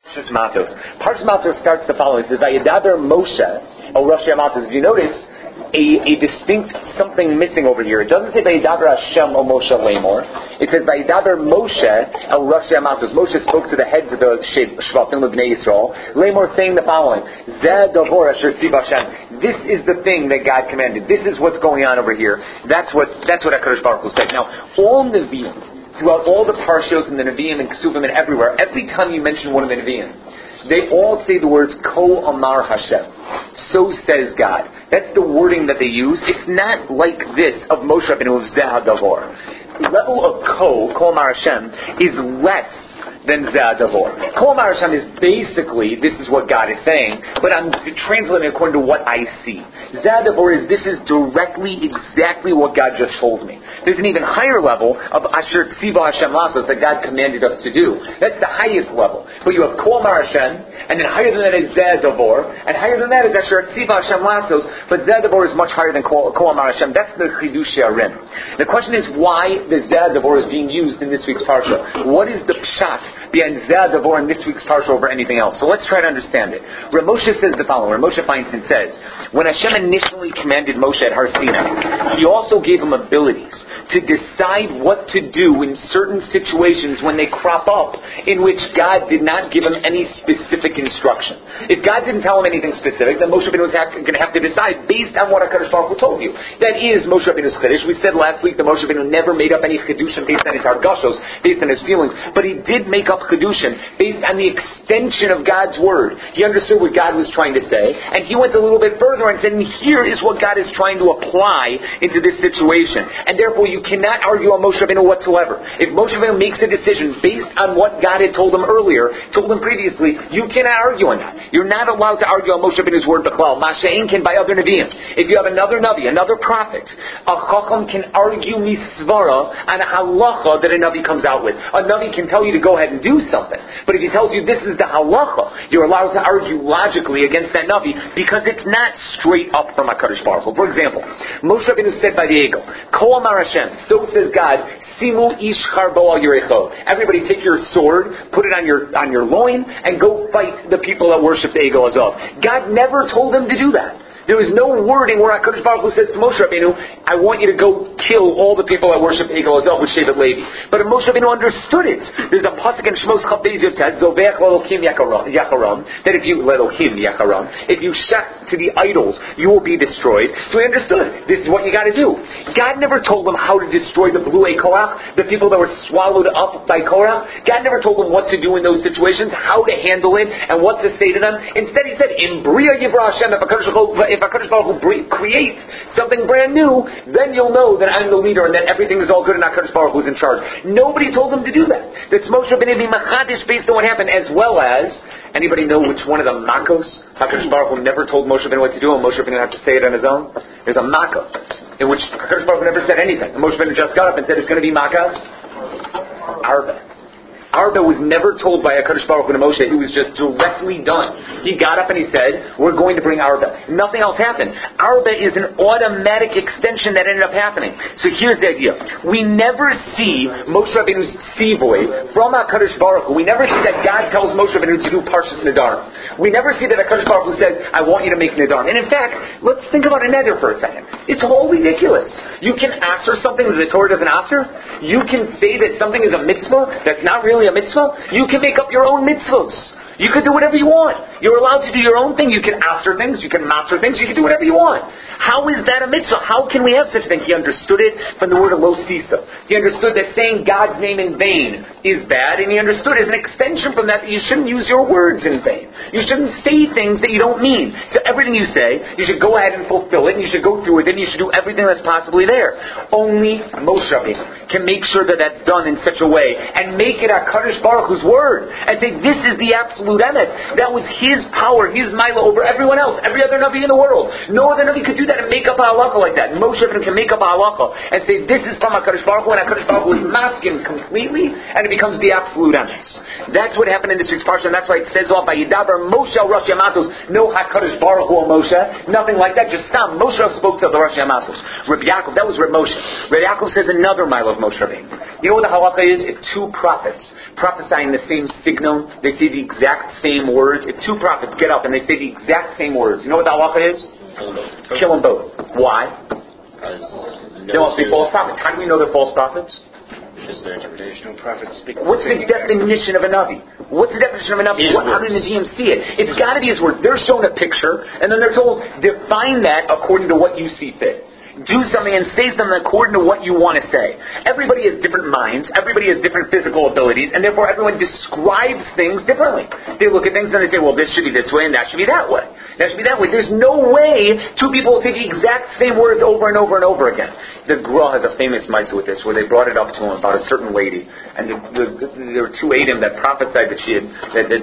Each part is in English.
Parshas Matos. Parshas Matos starts the following. It says, Vayedaber Moshe el Rosh Matos. If you notice, a distinct something missing over here. It doesn't say Vayedaber Hashem el Moshe Lamor. It says Vayedaber Moshe el Rosh Matos. Moshe spoke to the heads of the Shvatim of Bnei Yisrael. Lamor saying the following: Zeh Davor Asher Tziva Hashem. This is the thing that God commanded. This is what's going on over here. That's what HaKadosh Baruch Hu said. Now, all Nevi'im, throughout all the Parshos and the Nevi'im and Ksuvim and everywhere, every time you mention one of the Nevi'im, they all say the words Ko Amar Hashem. So says God. That's the wording that they use. It's not like this of Moshe Rabbeinu of Zeh HaDavor. The level of Ko Amar Hashem, is less than Zeh HaDavor. Ko Amar Hashem is basically, this is what God is saying, but I'm translating according to what I see. Zeh HaDavor is, this is directly, exactly what God just told me. There's an even higher level of Asher Tziva Hashem Lasos that God commanded us to do. That's the highest level. But you have Ko Amar Hashem, and then higher than that is Zeh HaDavor, and higher than that is Asher Tziva Hashem Lasos, but Zeh HaDavor is much higher than Ko Amar Hashem. That's the Chidush Arim. The question is why the Zeh HaDavor is being used in this week's Parsha. What is the pshat behind Zeh HaDavor in this week's Parsha over anything else? So let's try to understand it. Rav Moshe says the following. Rav Moshe Feinstein says, when Hashem initially commanded Moshe at Har Sinai, He also gave him abilities to decide what to do in certain situations when they crop up in which God did not give him any specific instruction. If God didn't tell him anything specific, then Moshe Rabbeinu was going to have to decide based on what HaKadosh Baruch Hu told you. That is Moshe Rabbeinu's Chiddush. We said last week that Moshe Rabbeinu never made up any Chidushim based on his Hargashos, based on his feelings, but he did make up Chidushim based on the extension of God's Word. He understood what God was trying to say, and he went a little bit further and said, here is what God is trying to apply into this situation. And therefore you cannot argue on Moshe Rabbeinu whatsoever. If Moshe Rabbeinu makes a decision based on what God had told him earlier, told him previously, you cannot argue on that. You're not allowed to argue on Moshe Rabbeinu's word b'chlal. Masha'in can by other Nevi'im. If you have another Navi, another prophet, a Chacham can argue misvara on a halacha that a Navi comes out with. A Navi can tell you to go ahead and do something. But if he tells you this is the halacha, you're allowed to argue logically against that Navi because it's not straight up from HaKadosh Baruch Hu. For example, Moshe Rabbeinu said by the Egel, Ko Amar Hashem, so says God, Simu ish charbo al yirecho. Everybody take your sword, put it on your loin, and go fight the people that worship the Egel Azov. God never told him to do that. There is no wording where HaKadosh Baruch Hu says to Moshe Rabbeinu, I want you to go kill all the people that worship Egel Azov with Shevet Levi. But Moshe Rabbeinu understood it. There's a pasuk in Shmos Chav Beis Yotet, Zovech Lelokim Yacharam, that if you shut to the idols, you will be destroyed. So he understood. This is what you got to do. God never told him how to destroy the Blue Korach, the people that were swallowed up by Korah. God never told him what to do in those situations, how to handle it, and what to say to them. Instead, he said, "In Bria Yivra Hashem, if HaKadosh Baruch Hu creates something brand new, then you'll know that I'm the leader and that everything is all good and HaKadosh Baruch Hu is in charge." Nobody told him to do that. That's Moshe Rabbeinu being machadish based on what happened, as well as, anybody know which one of the makos HaKadosh Baruch Hu never told Moshe Rabbeinu what to do and Moshe Rabbeinu had to say it on his own? There's a makah in which HaKadosh Baruch Hu never said anything. And Moshe Rabbeinu just got up and said, it's going to be makas. Arba. Arba was never told by HaKadosh Baruch Hu to Moshe. It was just directly done. He got up and he said, we're going to bring Arba. Nothing else happened. Arba is an automatic extension that ended up happening. So here's the idea. We never see Moshe Rabbeinu's tzivoy from HaKadosh Baruch Hu. We never see that God tells Moshe Rabbeinu to do Parshas Nedarim. We never see that HaKadosh Baruch Hu says, I want you to make Nedarim. And in fact, let's think about a neder for a second. It's all ridiculous. You can answer something that the Torah doesn't answer. You can say that something is a mitzvah that's not really a mitzvah. You can make up your own mitzvahs. You can do whatever you want. You're allowed to do your own thing. You can answer things. You can master things. You can do whatever you want. How is that a mitzvah? How can we have such a thing? He understood it from the word of lo sisa. He understood that saying God's name in vain is bad, and he understood as an extension from that you shouldn't use your words in vain. You shouldn't say things that you don't mean. So everything you say, you should go ahead and fulfill it, and you should go through with it, and you should do everything that's possibly there. Only Moshe Rabbeinu can make sure that that's done in such a way, and make it HaKadosh Baruch Hu's word, and say this is the absolute emet. That was his power, his milah over everyone else, every other Navi in the world. No other Navi could do that and make up a halacha like that. Moshe Rabbeinu can make up a halacha and say this is from HaKadosh Baruch Hu, and HaKadosh Baruch Hu is masking completely, and it becomes the absolute emet. That's what happened in this week's parsha, and that's why it says off by Yidaber Moshe Rosh Yamatos, no HaKadosh Baruch Hu Moshe, nothing like that. Just stop. Moshe spoke to the Rosh Yamatos. Reb Yaakov, that was Reb Moshe. Reb Yaakov says another milah of Moshe Rabbeinu. You know what the halacha is? If two prophets prophesying the same signum. They say the exact same words. If two prophets get up and they say the exact same words, you know what the halacha is? Kill them both. Why? They must be false prophets. How do we know they're false prophets? Just their interpretation of prophets speak. What's the definition of a Navi? What's the definition of a Navi? How did the GM see it? It's got to be his words. They're shown a picture, and then they're told, define that according to what you see fit. Do something and say something according to what you want to say. Everybody has different minds. Everybody has different physical abilities, and therefore everyone describes things differently. They look at things and they say, well, this should be this way and that should be that way. That should be that way. There's no way two people will say the exact same words over and over and over again. The Gra has a famous mitzvah with this, where they brought it up to him about a certain lady, and there were two Adam that prophesied that she had, that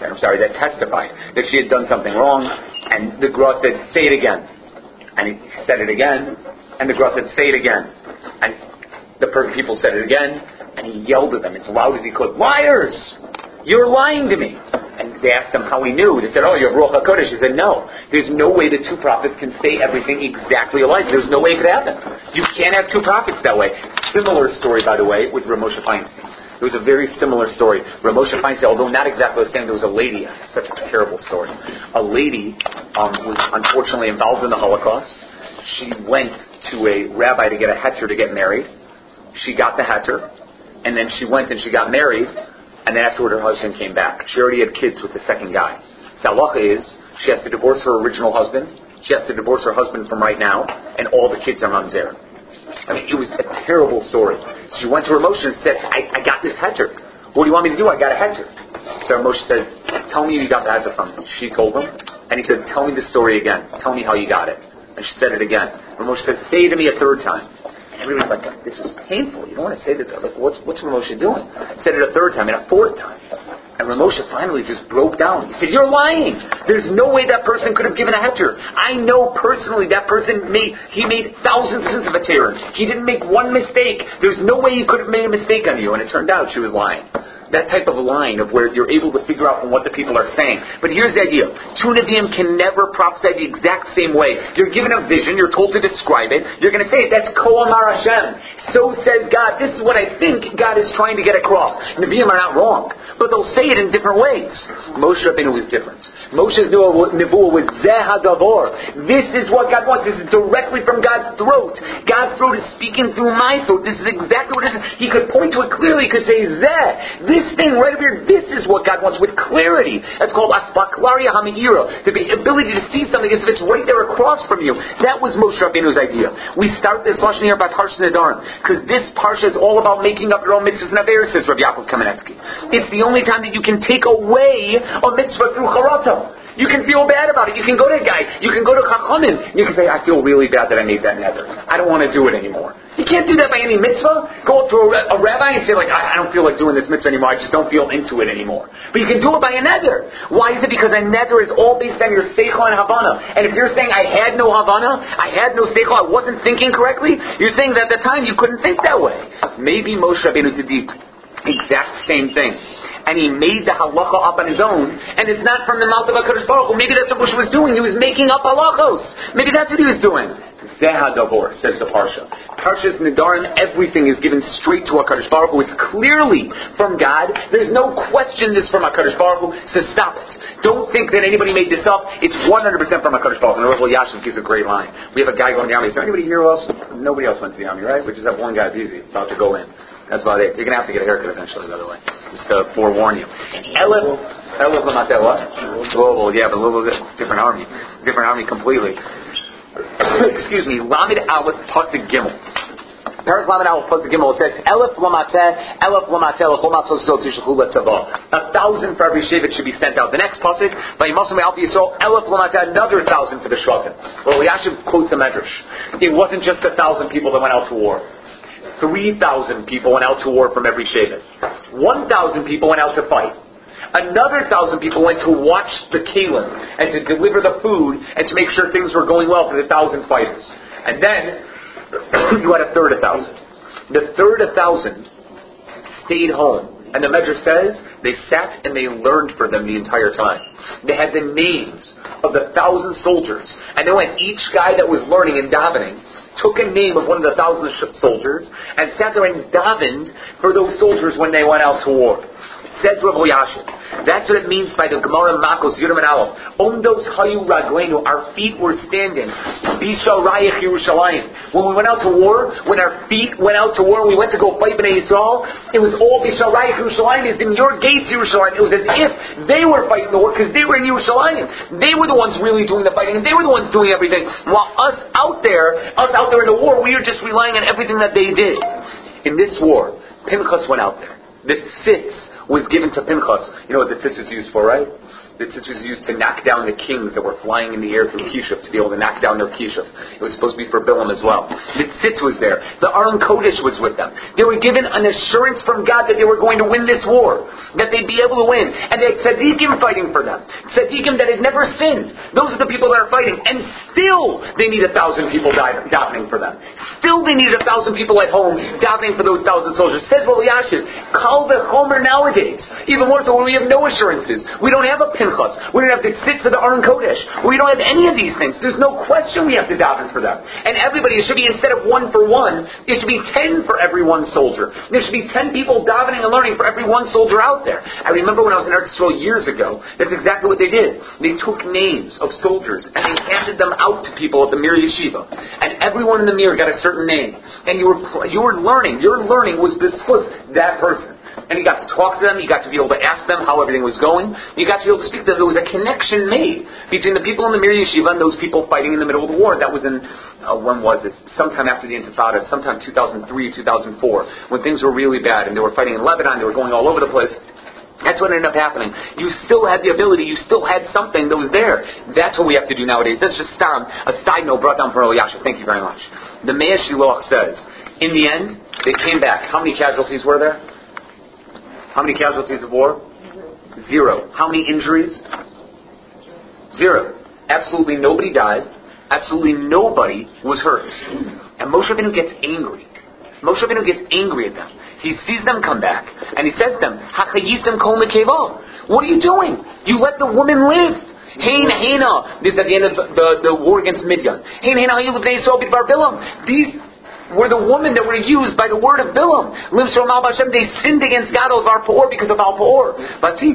testified that she had done something wrong, and the Gra said, say it again. And he said it again, and the Gra said, say it again. And the people said it again, and he yelled at them as loud as he could, liars! You're lying to me! And they asked him how he knew. They said, oh, you have Ruach HaKodesh. He said, no. There's no way the two prophets can say everything exactly alike. There's no way it could happen. You can't have two prophets that way. Similar story, by the way, with Rav Moshe Feinstein. It was a very similar story. Rav Moshe Feinstein, although not exactly the same, there was a lady, such a terrible story. A lady was unfortunately involved in the Holocaust. She went to a rabbi to get a heter to get married. She got the heter, and then she went and she got married, and then afterward her husband came back. She already had kids with the second guy. So halacha is, she has to divorce her original husband, she has to divorce her husband from right now, and all the kids are mamzer. I mean, it was a terrible story. She went to Rav Moshe and said, I got this heter. What do you want me to do? I got a heter. So Rav Moshe said, tell me who you got the heter from. She told him, and he said, tell me the story again. Tell me how you got it. And she said it again. Rav Moshe said, say it to me a third time. Everybody's like, this is painful. You don't want to say this. Like, what's Rav Moshe doing? Said it a third time and a fourth time. And Rav Moshe finally just broke down. He said, you're lying. There's no way that person could have given a heter. I know personally that person made thousands of a terror. He didn't make one mistake. There's no way he could have made a mistake on you. And it turned out she was lying. That type of a line of where you're able to figure out from what the people are saying. But here's the idea. Two Nevi'im can never prophesy the exact same way. You're given a vision, you're told to describe it, you're going to say, that's Ko Amar Hashem. So says God. This is what I think God is trying to get across. Nevi'im are not wrong, but they'll say it in different ways. Moshe Rabbeinu was different. Moshe's Nevuah was Zeh HaDavor. This is what God wants. This is directly from God's throat. God's throat is speaking through my throat. This is exactly what it is. He could point to it clearly. He could say, Zeh. This thing right over here, this is what God wants with clarity. That's called Aspaklaria Hami'ira. The ability to see something as if it's right there across from you. That was Moshe Rabbeinu's idea. We start this Lashon here by Parshas Nedarim, because this Parsha is all about making up your own mitzvahs and averos, says Rabbi Yaakov Kamenetsky. It's the only time that you can take away a mitzvah through charato. You can feel bad about it. You can go to a guy, you can go to Chachamim, and you can say, I feel really bad that I made that nether. I don't want to do it anymore. You can't do that by any mitzvah. Go up to a rabbi and say, like, I don't feel like doing this mitzvah anymore. I just don't feel into it anymore. But you can do it by a nether. Why is it? Because a nether is all based on your seichel and havana. And if you're saying, I had no havana, I had no seichel, I wasn't thinking correctly, you're saying that at the time you couldn't think that way. Maybe Moshe Rabbeinu did the exact same thing. And he made the halacha up on his own, and it's not from the mouth of HaKadosh Baruch Hu. Maybe that's what Moshe was doing. He was making up halachos. Maybe that's what he was doing. Zeh HaDavor, says the Parsha. Parshas Nedarim, everything is given straight to HaKadosh Baruch Hu. It's clearly from God. There's no question this from HaKadosh Baruch Hu, so stop it. Don't think that anybody made this up. It's 100% from HaKadosh Baruch Hu. And Rav Yashiv gives a great line. We have a guy going to the army. Is there anybody here else? Nobody else went to the army, right? We just have one guy busy, about to go in. That's about it. You're going to have to get a haircut eventually, by the way. Just to forewarn you. Elef Lamatel, what? Global, yeah, but a little bit different army. Different army completely. Excuse me. Lamed Aleph Pasuk Gimel. Parak Lamed Aleph Pasuk Gimel says, Elef Lamatel, Lechol Matzos Zot Yishlechu Letzavah. 1,000 for every shevet should be sent out. The next pasuk, Vayimasu Me'al Yisrael, Elef Lamatel, another 1,000 for the Shvatim. Well, Yashiv quotes a medrash. It wasn't just 1,000 people that went out to war. 3,000 people went out to war from every shevet. 1,000 people went out to fight. Another 1,000 people went to watch the kalim and to deliver the food and to make sure things were going well for the 1,000 fighters. And then you had a third 1,000. The third 1,000 stayed home. And the Medrash says they sat and they learned for them the entire time. They had the names of the 1,000 soldiers. And then when each guy that was learning and davening, took a name of one of the 1,000 soldiers, and sat there and davened for those soldiers when they went out to war. Says Rav Elyashiv. That's what it means by the Gemara Makos Yudam and Aleph. Ondos hayu ragleinu, our feet were standing. Bisharayich Yerushalayim. When we went out to war, when our feet went out to war, we went to go fight Bnei Yisrael, it was all Bisharayich Yerushalayim. It's in your gates, Yerushalayim. It was as if they were fighting the war because they were in Yerushalayim. They were the ones really doing the fighting, and they were the ones doing everything. While us out there in the war, we were just relying on everything that they did. In this war, Pinchas went out there. The tzitz was given to Pinchas. You know what the tzitz was used for, right? The tzitz was used to knock down the kings that were flying in the air through Kishuf, to be able to knock down their Kishuf. It was supposed to be for Bilam as well. The tzitz was there. The Aron Kodesh was with them. They were given an assurance from God that they were going to win this war, that they'd be able to win. And they had tzaddikim fighting for them. Tzaddikim that had never sinned. Those are the people that are fighting. And still, they need 1,000 people davening for them. Still, they needed 1,000 people at home davening for those 1,000 soldiers. Says Rav Elyashiv, Kal v'chomer nowadays. Even more so when we have no assurances. We don't have a Pinchas. We don't have the tzitz of the Aron Kodesh. We don't have any of these things. There's no question we have to daven for them. And everybody, it should be, instead of 1 for 1, it should be 10 for every one soldier. There should be 10 people davening and learning for every one soldier out there. I remember when I was in Eretz Yisrael years ago, that's exactly what they did. They took names of soldiers and they handed them out to people at the Mir Yeshiva. And everyone in the Mir got a certain name. And you were learning. Your learning was that person. And you got to talk to them, you got to be able to ask them how everything was going, you got to be able to speak to them. There was a connection made between the people in the Mir Yeshiva and those people fighting in the middle of the war. That was in, when was this? Sometime after the Intifada, sometime 2003, 2004, when things were really bad and they were fighting in Lebanon, they were going all over the place. That's what ended up happening. You still had the ability, you still had something that was there. That's what we have to do nowadays. That's just a side note brought down from Elyashiv. Thank you very much. The Meah Shiloach says, in the end, they came back. How many casualties were there? How many casualties of war? 0. How many injuries? 0. Absolutely nobody died. Absolutely nobody was hurt. And Moshe Rabbeinu gets angry. Moshe Rabbeinu gets angry at them. He sees them come back, and he says to them, "Hachayisem kol mekeva. What are you doing? You let the woman live. Hein heina." This is at the end of the war against Midian. Hein heina hayu l'bnei Yisrael b'dvar Bilam. These were the women that were used by the word of Bilam. They sinned against God of our Peor because of our Peor. They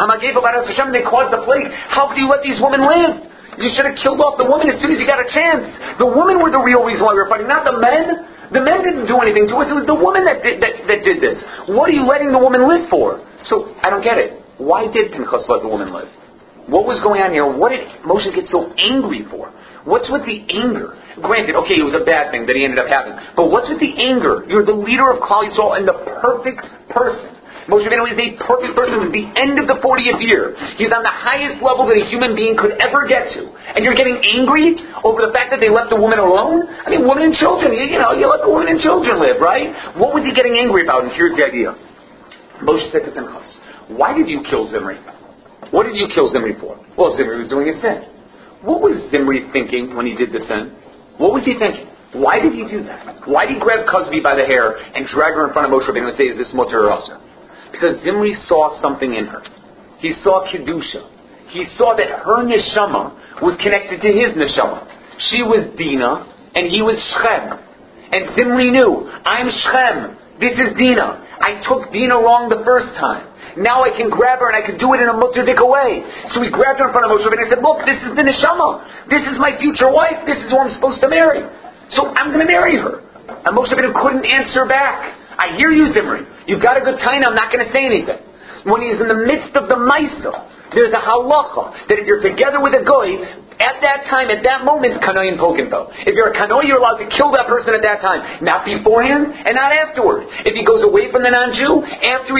caused the plague. How could you let these women live? You should have killed off the women as soon as you got a chance. The women were the real reason why we were fighting, not the men. The men didn't do anything to us. It was the women that did this. What are you letting the woman live for? So, I don't get it. Why did Pinchas let the woman live? What was going on here? What did Moshe get so angry for? What's with the anger? Granted, okay, it was a bad thing that he ended up having. But what's with the anger? You're the leader of Klal Yisrael and the perfect person. Moshe Rabbeinu is a perfect person. It was the end of the 40th year. He's on the highest level that a human being could ever get to. And you're getting angry over the fact that they left the woman alone? I mean, women and children. You let the women and children live, right? What was he getting angry about? And here's the idea. Moshe said to Pinchas, why did you kill Zimri? What did you kill Zimri for? Well, Zimri was doing a sin. What was Zimri thinking when he did the sin? What was he thinking? Why did he do that? Why did he grab Cosby by the hair and drag her in front of Moshe Rabbeinu and say, is this mutter or asur? Because Zimri saw something in her. He saw Kedusha. He saw that her neshama was connected to his neshama. She was Dinah and he was Shechem. And Zimri knew, I'm Shechem. This is Dinah. I took Dinah wrong the first time. Now I can grab her and I can do it in a mutterdika way. So he grabbed her in front of Moshe Rabbeinu and said, look, this is the neshama. This is my future wife. This is who I'm supposed to marry. So I'm going to marry her. And Moshe Rabbeinu couldn't answer back. I hear you, Zimri. You've got a good time. I'm not going to say anything. When he's in the midst of the Maisa, there's a halacha that if you're together with a goy, at that time, at that moment, kanoy and pokinto. If you're a kanoy, you're allowed to kill that person at that time. Not beforehand and not afterward. If he goes away from the non-Jew, after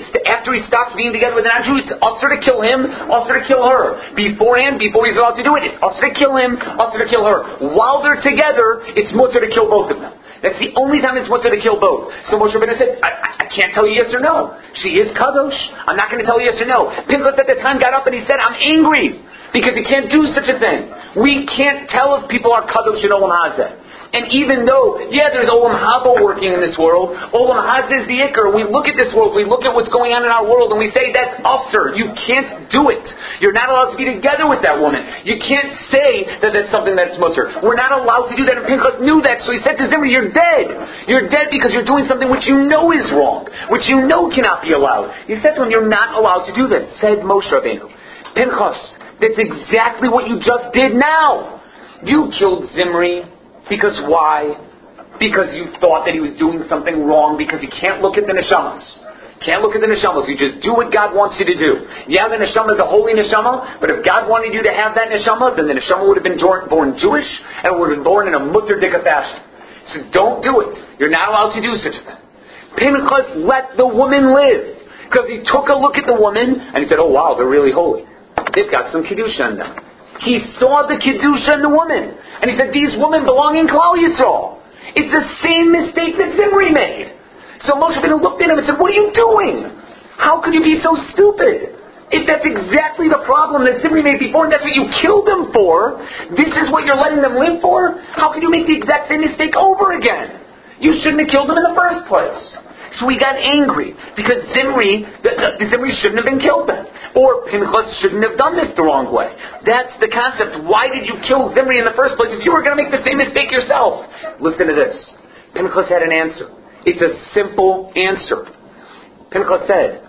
he stops being together with the non-Jew, it's usher to kill him, usher to kill her. Beforehand, before he's allowed to do it, it's usher to kill him, usher to kill her. While they're together, it's mutter to kill both of them. That's the only time it's mutter to kill both. So Moshe Rabbeinu said, I can't tell you yes or no. She is kadosh. I'm not going to tell you yes or no. Pinchas at the time got up and he said, I'm angry because he can't do such a thing. We can't tell if people are kadosh in Olam Hazeh. And even though, there's Olam Haba working in this world, Olam Haz is the Iker. We look at this world, we look at what's going on in our world, and we say, that's usher. You can't do it. You're not allowed to be together with that woman. You can't say that that's something that's mutter. We're not allowed to do that, and Pinchas knew that, so he said to Zimri, you're dead. You're dead because you're doing something which you know is wrong, which you know cannot be allowed. He said to him, you're not allowed to do this. Said Moshe Rabbeinu, Pinchas, that's exactly what you just did now. You killed Zimri. Because why? Because you thought that he was doing something wrong, because he can't look at the neshamas. Can't look at the neshamas. You just do what God wants you to do. Yeah, the neshama is a holy neshama, but if God wanted you to have that neshama, then the neshama would have been born Jewish, and it would have been born in a mutter dika fashion. So don't do it. You're not allowed to do such a thing. Pinchas let the woman live, because he took a look at the woman, and he said, oh wow, they're really holy. They've got some kedusha in them. He saw the kedusha in the woman, and he said, these women belong in Klal Yisrael. It's the same mistake that Zimri made. So Moshe Rabbeinu looked at him and said, what are you doing? How could you be so stupid? If that's exactly the problem that Zimri made before, and that's what you killed him for, this is what you're letting them live for, how could you make the exact same mistake over again? You shouldn't have killed him in the first place. So he got angry, because Zimri shouldn't have been killed then. Or Pinchas shouldn't have done this the wrong way. That's the concept. Why did you kill Zimri in the first place if you were going to make the same mistake yourself? Listen to this. Pinchas had an answer. It's a simple answer. Pinchas said,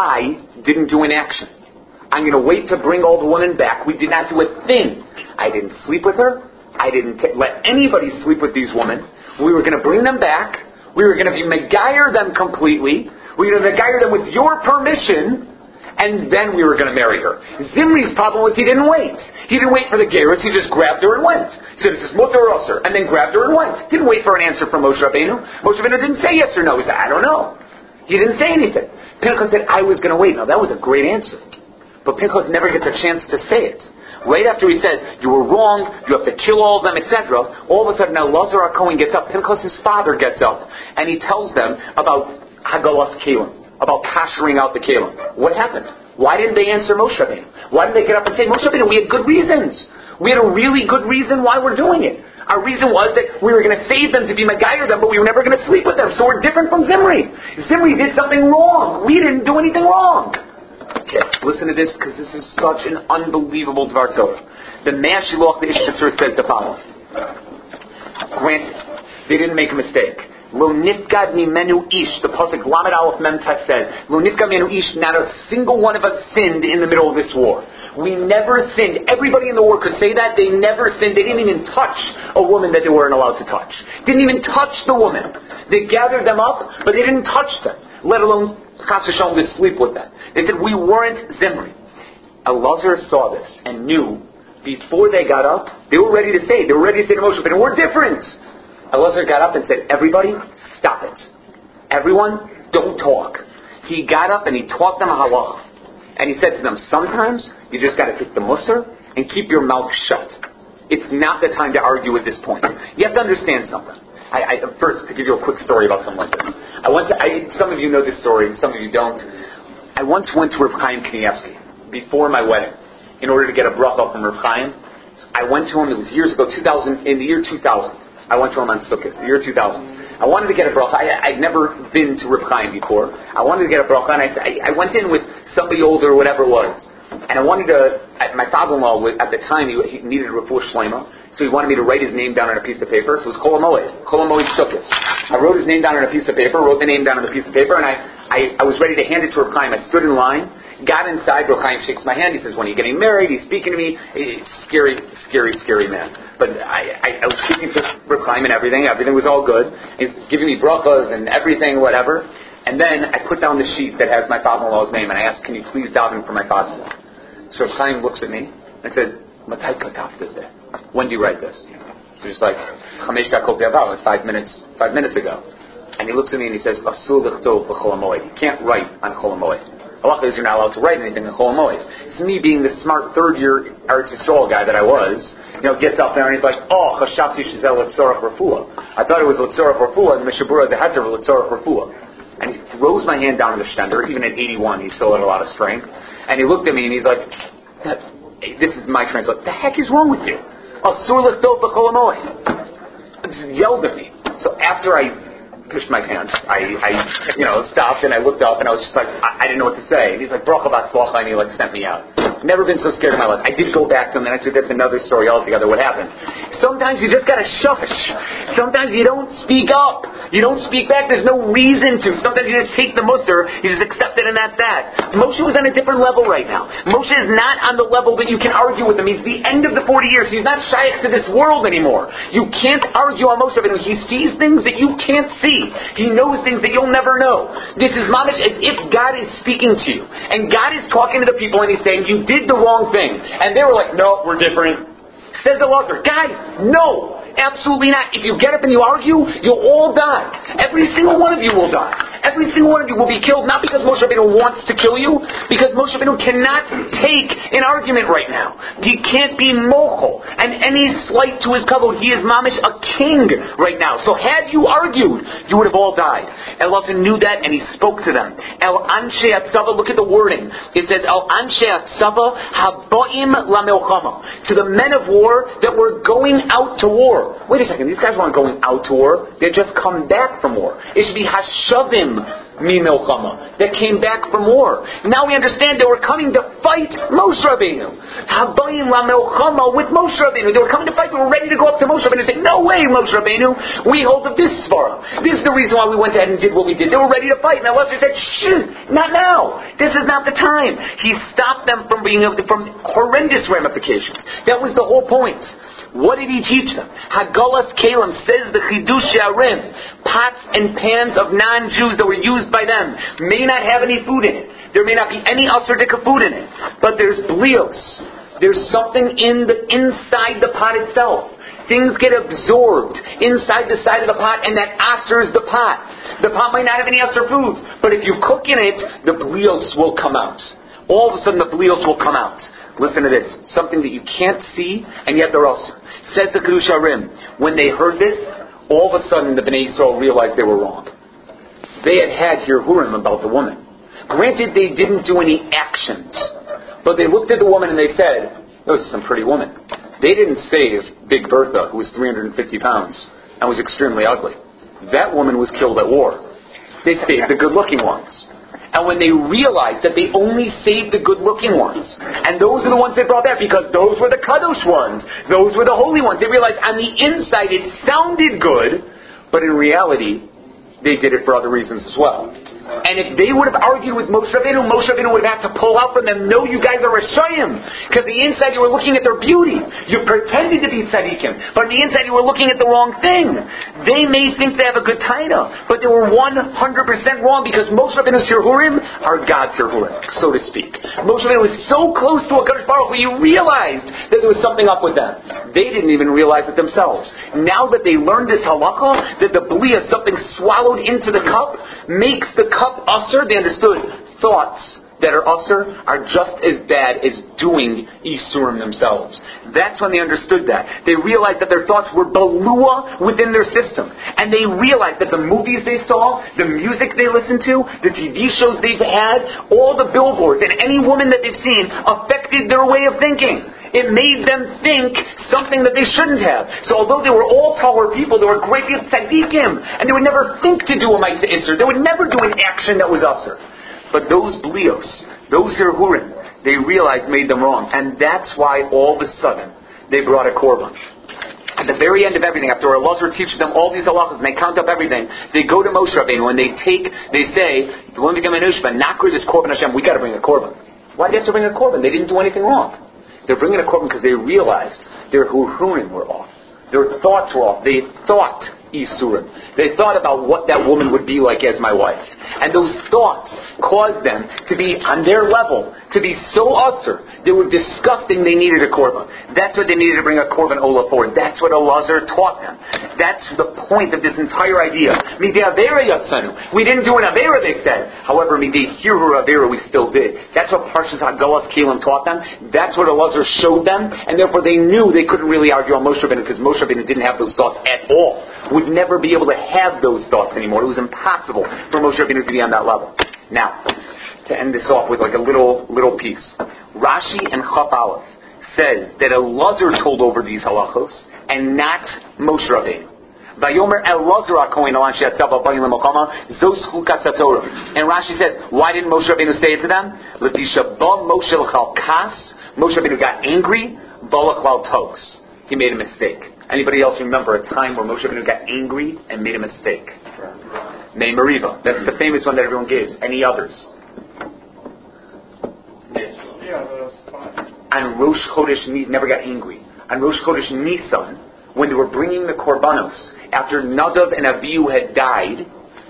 I didn't do an action. I'm going to wait to bring all the women back. We did not do a thing. I didn't sleep with her. I didn't let anybody sleep with these women. We were going to bring them back. We were going to Megayer them completely. We were going to Megayer them with your permission, and then we were going to marry her. Zimri's problem was he didn't wait. He didn't wait for the Gerus, he just grabbed her and went. He said, this is Mutter or Usher, and then grabbed her and went. Didn't wait for an answer from Moshe Rabbeinu. Moshe Rabbeinu didn't say yes or no. He said, I don't know. He didn't say anything. Pinchas said, I was going to wait. Now that was a great answer. But Pinchas never gets a chance to say it. Right after he says, you were wrong, you have to kill all of them, etc., all of a sudden now Lazar HaKohen gets up, Pinchas' father gets up, and he tells them about Hagalas Kelim, about kashering out the Kelim. What happened? Why didn't they answer Moshe Rabbeinu? Why didn't they get up and say, Moshe Rabbeinu, we had good reasons. We had a really good reason why we're doing it. Our reason was that we were going to save them to be Megayer them, but we were never going to sleep with them, so we're different from Zimri. Zimri did something wrong. We didn't do anything wrong. Okay, listen to this, because this is such an unbelievable Dvar Torah. The Mashiach, the Ishtatzur, says the following. Granted, they didn't make a mistake. Lo nifgad mimenu ish, the pasuk Lamed Aleph Mem Tes says, Lo nifgad mimenu ish, not a single one of us sinned in the middle of this war. We never sinned. Everybody in the war could say that. They never sinned. They didn't even touch a woman that they weren't allowed to touch. Didn't even touch the woman. They gathered them up, but they didn't touch them, let alone Chas v'Shalom to sleep with them. They said, we weren't Zimri. Elazar saw this and knew before they got up, they were ready to say to Moshe, but we're different. Elazar got up and said, everybody, stop it. Everyone, don't talk. He got up and he taught them halacha. And he said to them, sometimes you just got to take the musar and keep your mouth shut. It's not the time to argue at this point. You have to understand something. First, to give you a quick story about something like this. Some of you know this story, some of you don't. I once went to Reb Chaim Kanievsky before my wedding in order to get a bracha from Reb Chaim. I went to him, it was years ago, in the year 2000. I went to him on Sukkot, the year 2000. I wanted to get a bracha. I'd never been to Reb Chaim before. I wanted to get a bracha, and I went in with somebody older or whatever it was. And I wanted to, my father-in-law, at the time, he needed a refuah shlema. So he wanted me to write his name down on a piece of paper. So it was Kol HaMoed Sukkos. I wrote his name down on a piece of paper, wrote the name down on a piece of paper, and I was ready to hand it to Reb Chaim. I stood in line, got inside, Reb Chaim shakes my hand, he says, when are you getting married? He's speaking to me. He's scary, scary, scary man. But I was speaking to Reb Chaim and everything was all good. He's giving me brachas and everything, whatever. And then I put down the sheet that has my father-in-law's name, and I asked, can you please daven for my father-in-law? So Reb Chaim looks at me and said, Matai Katafta Zeh. When do you write this? So it's like 5 minutes ago. And he looks at me and he says, Asur l'chtov b'chol hamoed. You can't write on Chol Hamoed. Allah says you're not allowed to write anything on Chol Hamoed. It's me being the smart third-year Eretz Yisrael guy that I was, gets up there and he's like, oh, chashavti shezel l'tzorach refuah. I thought it was l'tzorach refuah, and Mishabura dehater l'tzorach refuah. And he throws my hand down in the shtender. Even at 81, he still had a lot of strength. And he looked at me and he's like, this is my translation. What the heck is wrong with you? Asur l'chtov b'chol hamoed. yelled at me. So after I pushed my pants, I stopped and I looked up and I was just like, I didn't know what to say. And he's like, Baruch Haba, and he sent me out. Never been so scared in my life. I did go back to him, and actually that's another story altogether, what happened. Sometimes you just gotta shush. Sometimes you don't speak up. You don't speak back. There's no reason to. Sometimes you just take the musar, you just accept it, and that's that. Moshe was on a different level right now. Moshe is not on the level that you can argue with him. He's the end of the 40 years. He's not shaykh to this world anymore. You can't argue on Moshe Rabbeinu. He sees things that you can't see. He knows things that you'll never know. This is mamish as if God is speaking to you. And God is talking to the people and He's saying, you did the wrong thing. And they were like, no, we're different. Says the Lazar, guys, no, absolutely not. If you get up and you argue, you'll all die. Every single one of you will die. Every single one of you will be killed, not because Moshe Rabbeinu wants to kill you, because Moshe Rabbeinu cannot take an argument right now. He can't be mochel. And any slight to his kavod, he is mamish a king right now. So had you argued, you would have all died. Elazar knew that and he spoke to them. El anshe atzava, look at the wording. It says, El anshe atzava haboim lamelchama. To the men of war that were going out to war. Wait a second, these guys weren't going out to war. They just come back from war. It should be hashavim mi-milchama, that came back from war. Now we understand they were coming to fight Moshe Rabbeinu. Habayim la-milchama with Moshe Rabbeinu. They were coming to fight. They were ready to go up to Moshe Rabbeinu and say, no way, Moshe Rabbeinu. We hold of this svara. This is the reason why we went ahead and did what we did. They were ready to fight. And Allah said, shh, not now. This is not the time. He stopped them from horrendous ramifications. That was the whole point. What did he teach them? Hagalas Kalim, says the Chidush Yarim, pots and pans of non-Jews that were used by them may not have any food in it. There may not be any aserdika food in it. But there's blios. There's something inside the pot itself. Things get absorbed inside the side of the pot, and that asers the pot. The pot might not have any aser foods, but if you cook in it, the blios will come out. All of a sudden the blios will come out. Listen to this. Something that you can't see, and yet they're also. Says the Chidush Harim, when they heard this, all of a sudden the Bnei Yisrael realized they were wrong. They had Hirhurim about the woman. Granted, they didn't do any actions, but they looked at the woman and they said, those are some pretty women. They didn't save Big Bertha, who was 350 pounds and was extremely ugly. That woman was killed at war. They saved the good-looking ones. And when they realized that they only saved the good-looking ones, and those are the ones they brought back because those were the kadosh ones, those were the holy ones, they realized on the inside it sounded good, but in reality, they did it for other reasons as well. And if they would have argued with Moshe Rabbeinu would have had to pull out from them, no, you guys are Rishayim. Because the inside you were looking at their beauty. You pretended to be tzaddikim. But on the inside you were looking at the wrong thing. They may think they have a good taina, but they were 100% wrong because Moshe Rabbeinu's Hirhurim are God's Hirhurim, so to speak. Moshe Rabbeinu was so close to HaKadosh Baruch Hu, you realized that there was something up with them. They didn't even realize it themselves. Now that they learned this halakha, that the bliya, something swallowed into the cup, makes the cup usher, they understood thoughts that are usher are just as bad as doing isurim themselves. That's when they understood that. They realized that their thoughts were balua within their system. And they realized that the movies they saw, the music they listened to, the TV shows they've had, all the billboards and any woman that they've seen affected their way of thinking. It made them think something that they shouldn't have. So although they were all taller people, they were great tzaddikim, and they would never think to do a ma'aseh isur. They would never do an action that was usur. But those blios, those hirhurim, they realized made them wrong. And that's why all of a sudden they brought a korban. At the very end of everything, after Elazar teaches them all these halachas and they count up everything, they go to Moshe Rabbeinu and they say, Nakri this korban Hashem, we got to bring a korban. Why do they have to bring a korban? They didn't do anything wrong. They're bringing a korban because they realized their hirhurim were off. Their thoughts were off. They thought isurim. They thought about what that woman would be like as my wife. And those thoughts caused them to be on their level, to be so usher. They were disgusting, they needed a korban. That's what they needed to bring a korban olah for. That's what Elazar taught them. That's the point of this entire idea. Midei avera yatzanu. We didn't do an avera, they said. However, midei hirhur avera we still did. That's what Parshas Hagalas Kelim taught them. That's what Elazar showed them. And therefore they knew they couldn't really argue on Moshe Rabbeinu because Moshe Rabbeinu didn't have those thoughts at all. Would never be able to have those thoughts anymore. It was impossible for Moshe Rabbeinu to be on that level. Now, to end this off with like a little piece. Rashi and Chaf Aleph says that Elazar told over these halachos and not Moshe Rabbeinu. Vayomer Elazar HaKohen Al Anshe Hatzav Abayim Lemokama Zos Chukas HaTorah. And Rashi says, why didn't Moshe Rabbeinu say it to them? L'tisha ba Moshe l'chal kas. Moshe Rabbeinu got angry. Ba l'chal tos. He made a mistake. Anybody else remember a time where Moshe Rabbeinu got angry and made a mistake? May Meriva. That's the famous one that everyone gives. Any others? On Rosh Chodesh never got angry. On Rosh Chodesh Nisan, when they were bringing the korbanos, after Nadav and Avihu had died,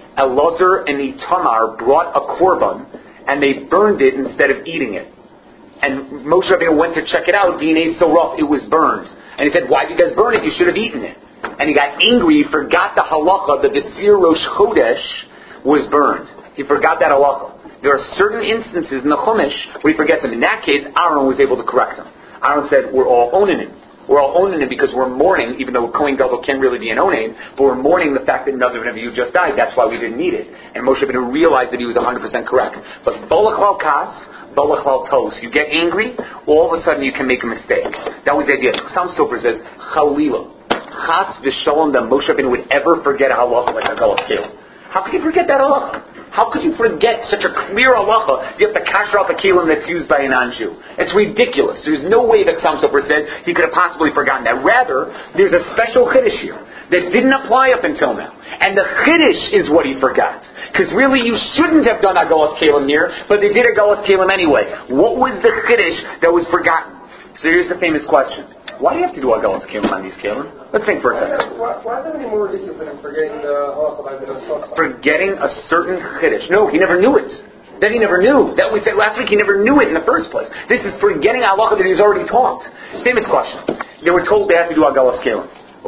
Elazar and Itamar brought a korban and they burned it instead of eating it. And Moshe Rabbeinu went to check it out. DNA so rough, it was burned. And he said, why did you guys burn it? You should have eaten it. And he got angry. He forgot the halacha that the Sir Rosh Chodesh was burned. He forgot that halacha. There are certain instances in the Chumash where he forgets them. In that case, Aaron was able to correct him. Aaron said, we're all owning it. We're all owning it because we're mourning, even though Kohen Gadol can't really be an onaim, but we're mourning the fact that Nadav and Avihu just died. That's why we didn't need it. And Moshe Rabbeinu realized that he was 100% correct. But Bolachlal Kas, Bolachlal Tos. You get angry, all of a sudden you can make a mistake. That was the idea. Sam Sofer says, Chalila. Chas v'shalom that Moshe Rabbeinu would ever forget a halacha like a Galus Keil. How could you forget that halacha? How could you forget such a clear halacha? You have to kasher out the kelim that's used by a non-Jew. It's ridiculous. There's no way that Sam Sofer says he could have possibly forgotten that. Rather, there's a special chiddush here that didn't apply up until now. And the chiddush is what he forgot. Because really you shouldn't have done a Galus Kelim here, but they did a Galus Kelim anyway. What was the chiddush that was forgotten? So here's the famous question. Why do you have to do a Galus Kelim on these Kelim? Let's think for a second. Why is that any more ridiculous than forgetting the halacha by the Torah? Forgetting a certain chiddush. No, he never knew it. That he never knew. That we said last week, he never knew it in the first place. This is forgetting halacha that he's already taught. Famous question. They were told they had to do a Galus Kelim.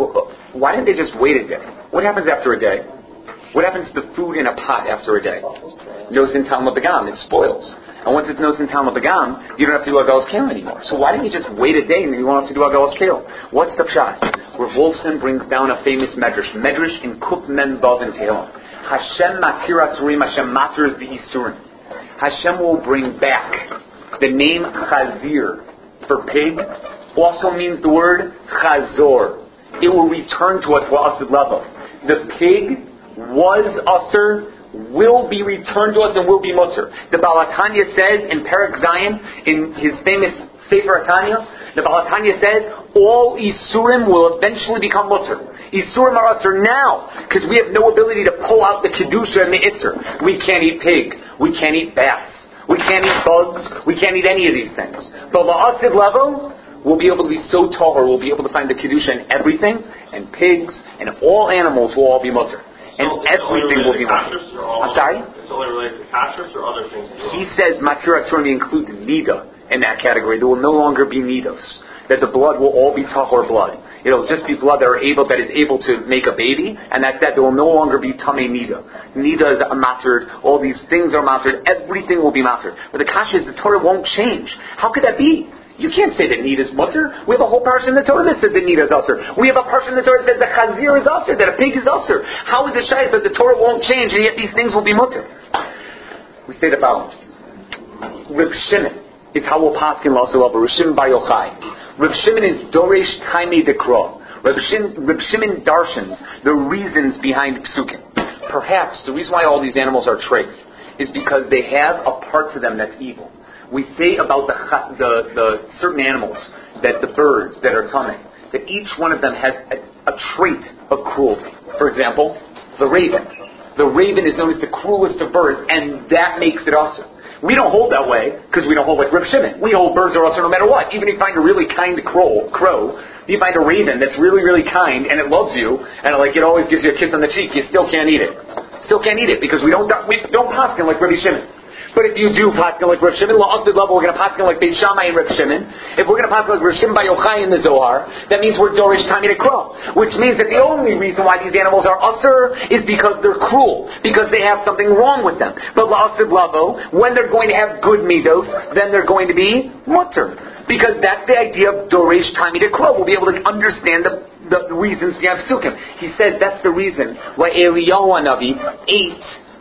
Why didn't they just wait a day? What happens after a day? What happens to the food in a pot after a day? Nosin Talmud Begam. It spoils. And once it's Nosin Talmud Begam, you don't have to do a Galus Kelim anymore. So why didn't you just wait a day and you won't have to do a Galus Kelim? What's the pshat? Where Wolfson brings down a famous medrash. Medrash in Kuf Men Vav and Tehillim. Hashem matir asurim. Hashem maters the isurim. Hashem will bring back the name Chazir for pig. Also means the word Chazor. It will return to us la'asid lava. The pig was usher, will be returned to us and will be mutter. The Baal HaTanya says in Perek Zion, in his famous Sefer HaTanya, the Baal HaTanya says, all Isurim will eventually become mutter. Isurim are usher now, because we have no ability to pull out the Kedusha and the Isser. We can't eat pig. We can't eat bats. We can't eat bugs. We can't eat any of these things. But la'asid level, we'll be able to be so tahor, we'll be able to find the Kedusha in everything, and pigs, and all animals will all be mutter. And everything will be mutter. I'm sorry? It's only related to kashrus or other things? He says matir asurim includes nida in that category. There will no longer be nidos. That the blood will all be tahor blood. It'll just be blood that is able to make a baby, and that's that. There will no longer be tamei nida. Nida is mattered. All these things are mattered. Everything will be mattered. But the kasha is the Torah won't change. How could that be? You can't say that Nida is mutter. We have a whole parsha in the Torah that says that Nida is usher. We have a parsha in the Torah that says that Chazir is usher, that a pig is usher. How is it shayt that the Torah won't change and yet these things will be mutter? We say the following. Reb Shimon is how we'll paskin also of Reb Shimon Bar Yochai. Reb Shimon is Doresh Taimei Dekra. Reb Shimon darshans the reasons behind psukim. Perhaps the reason why all these animals are treif is because they have a part to them that's evil. We say about the certain animals, that the birds that are coming, that each one of them has a trait of cruelty. For example, the raven. The raven is known as the cruelest of birds, and that makes it usher. We don't hold that way, because we don't hold like Reb Shimon. We hold birds are usher no matter what. Even if you find a really kind crow, you find a raven that's really, really kind, and it loves you, and it always gives you a kiss on the cheek, you still can't eat it. Still can't eat it, because we don't paskin like Rabbi Shimon. But if you do paskin like Reb Shimon, la'asid level, we're going to paskin like Beis Shammai and Reb Shimon. If we're going to paskin like Reb Shimon Bar Yochai in the Zohar, that means we're Dorish Tami to Crow. Which means that the only reason why these animals are usher is because they're cruel, because they have something wrong with them. But la'asid level, when they're going to have good midos, then they're going to be mutter. Because that's the idea of Dorish Tami to Crow. We'll be able to understand the reasons behind Psukim. He says that's the reason why Eliyahu Hanavi ate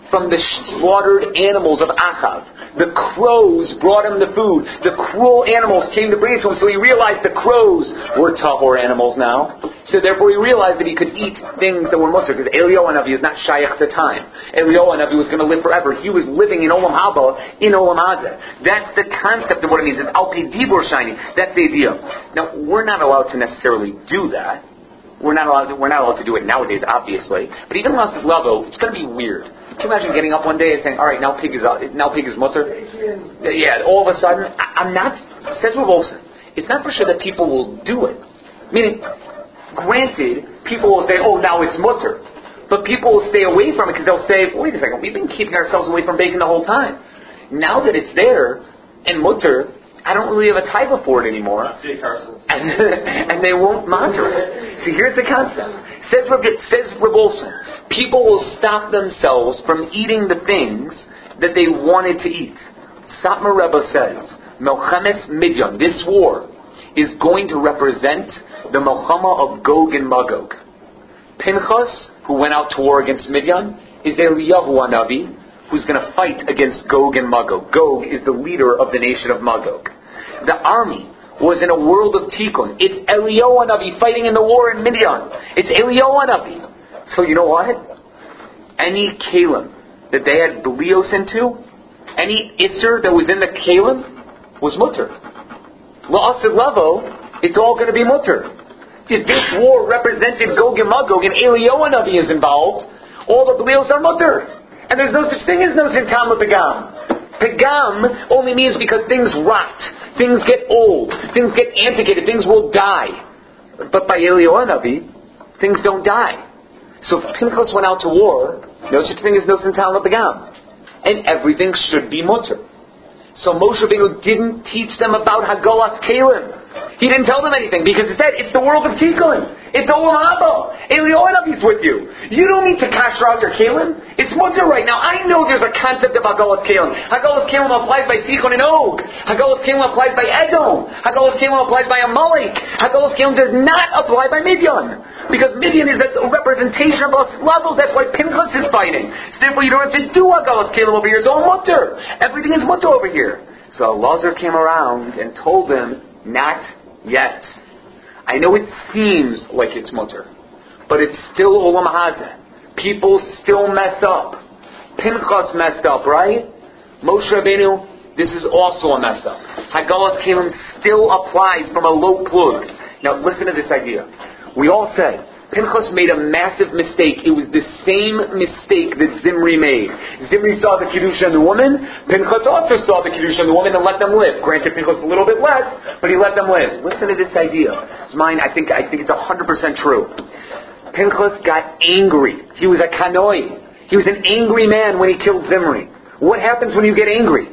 from the slaughtered animals of Achav. The crows brought him the food. The cruel animals came to bring it to him, so he realized the crows were tahor animals now. So therefore he realized that he could eat things that were mutter, because Eliyahu Hanavi is not shaykh to time. Eliyahu Hanavi was going to live forever. He was living in Olam Haba, in Olam Hazeh. That's the concept of what it means. It's Al Pi Dibur shiny. That's the idea. Now, we're not allowed to necessarily do that. We're not allowed to do it nowadays, obviously. But even Lasik Lavo, it's going to be weird. Can you imagine getting up one day and saying, all right, now pig is mutter? Yeah, all of a sudden, I'm not, says Rav Olson, it's not for sure that people will do it. Meaning, granted, people will say, oh, now it's mutter. But people will stay away from it because they'll say, wait a second, we've been keeping ourselves away from bacon the whole time. Now that it's there, and mutter, I don't really have a taiva for it anymore. And they won't monitor it. See, here's the concept. Says Rav Olson, people will stop themselves from eating the things that they wanted to eat. Satmar Rebbe says, Melchemet Midyan, this war, is going to represent the Melchama of Gog and Magog. Pinchas, who went out to war against Midyan, is Eliyahu Hanavi, who's going to fight against Gog and Magog. Gog is the leader of the nation of Magog. The army was in a world of tikkun. It's Eliyahu Hanavi fighting in the war in Midian. It's Eliyahu Hanavi. So you know what? Any kalim that they had blios into, any isser that was in the kalim, was mutter. La'asid lavo, it's all going to be mutter. If this war represented Gog and Magog and Eliyahu Hanavi is involved, all the blios are mutter. And there's no such thing as no sintam with pagam. Pagam only means because things rot, things get old, things get antiquated, things will die. But by Eliyahu Hanavi, things don't die. So if Pinchas went out to war, no such thing as no sintam with pagam. And everything should be mutter. So Moshe Rabbeinu didn't teach them about Hagalas Kalim. He didn't tell them anything because he said, it's the world of Tikkun. It's Olam Haba. Eliyahu Hanavi's with you. You don't need to kasher out your Kalim. It's mutter right now. I know there's a concept of Hagalas Kalim. Hagalas Kalim applies by Tikkun and Og. Hagalas Kalim applies by Edom. Hagalas Kalim applies by Amalek. Hagalas Kalim does not apply by Midian. Because Midian is a representation of us level. That's why Pinchas is fighting. So therefore you don't have to do Hagalas Kalim over here. It's all mutter. Everything is mutter over here. So Lazar came around and told them, not yet. I know it seems like it's mutter, but it's still Olam Hazeh. People still mess up. Pinchas messed up, right? Moshe Rabbeinu, this is also a mess up. Hagalas Kalim still applies from a low plug. Now listen to this idea. We all said, Pinchas made a massive mistake. It was the same mistake that Zimri made. Zimri saw the Kedusha in the woman. Pinchas also saw the Kedusha in the woman and let them live. Granted, Pinchas a little bit less, but he let them live. Listen to this idea. It's mine. I think it's 100% true. Pinchas got angry. He was a kanoi. He was an angry man when he killed Zimri. What happens when you get angry?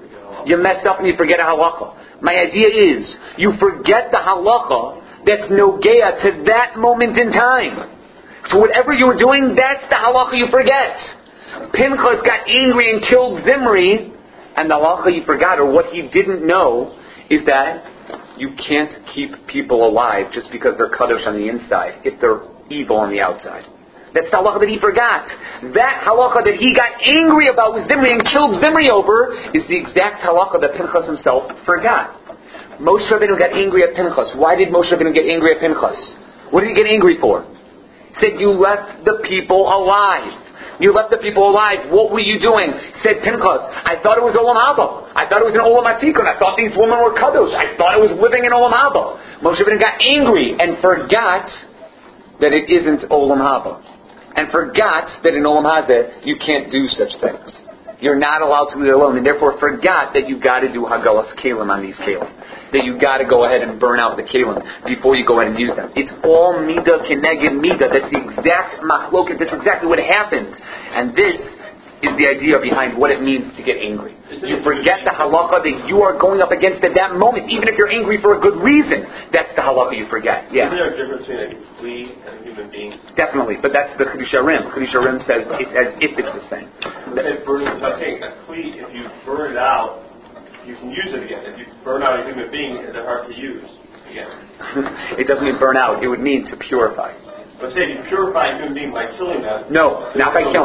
You mess up and you forget a halacha. My idea is, you forget the halacha that's nogea to that moment in time. So whatever you were doing, that's the halacha you forget. Pinchas got angry and killed Zimri, and the halacha you forgot, or what he didn't know, is that you can't keep people alive just because they're kadosh on the inside, if they're evil on the outside. That's the halacha that he forgot. That halacha that he got angry about with Zimri and killed Zimri over is the exact halacha that Pinchas himself forgot. Moshe Rabbeinu got angry at Pinchas. Why did Moshe Rabbeinu get angry at Pinchas? What did he get angry for? He said, you left the people alive. You left the people alive. What were you doing? Said Pinchas, I thought it was Olam Haba. I thought it was an Olam Atikon. I thought these women were kadosh. I thought it was living in Olam Haba. Moshe Rabbeinu got angry and forgot that it isn't Olam Haba. And forgot that in Olam Hazeh you can't do such things. You're not allowed to leave alone, and therefore forgot that you got to do Hagalas Kalim on these Kalim. That you got to go ahead and burn out the Kalim before you go ahead and use them. It's all Midah Keneged Midah. That's the exact machloket. That's exactly what happened. And this is the idea behind what it means to get angry. You forget the halacha that you are going up against at that moment, even if you're angry for a good reason. That's the halacha you forget. Yeah. Isn't there a difference between a flea and a human being? Definitely, but that's the Chiddush Rim. Chiddush Rim says it's as if it's the same. I think a flea, if you burn it out, you can use it again. If you burn out a human being, they're hard to use again. It doesn't mean burn out. It would mean to purify. But say you purify a human being by killing them. No, not by killing.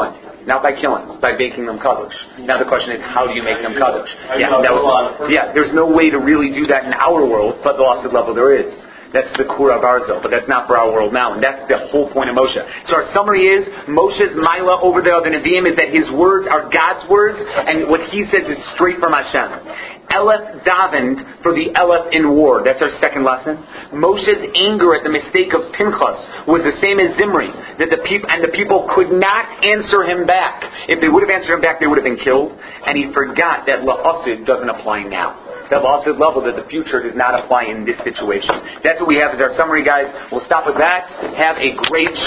Not by killing, by making them kadosh. Now the question is, how do you make them kadosh? There's no way to really do that in our world, but the Lassid level there is. That's the Kura Barzo, but that's not for our world now, and that's the whole point of Moshe. So our summary is, Moshe's Maila over the other Nevi'im is that his words are God's words, and what he says is straight from Hashem. Elef davened for the Elef in war. That's our second lesson. Moshe's anger at the mistake of Pinchas was the same as Zimri, that the people could not answer him back. If they would have answered him back, they would have been killed, and he forgot that La'asid doesn't apply now. That La'asid level, that the future does not apply in this situation. That's what we have as our summary, guys. We'll stop with that. Have a great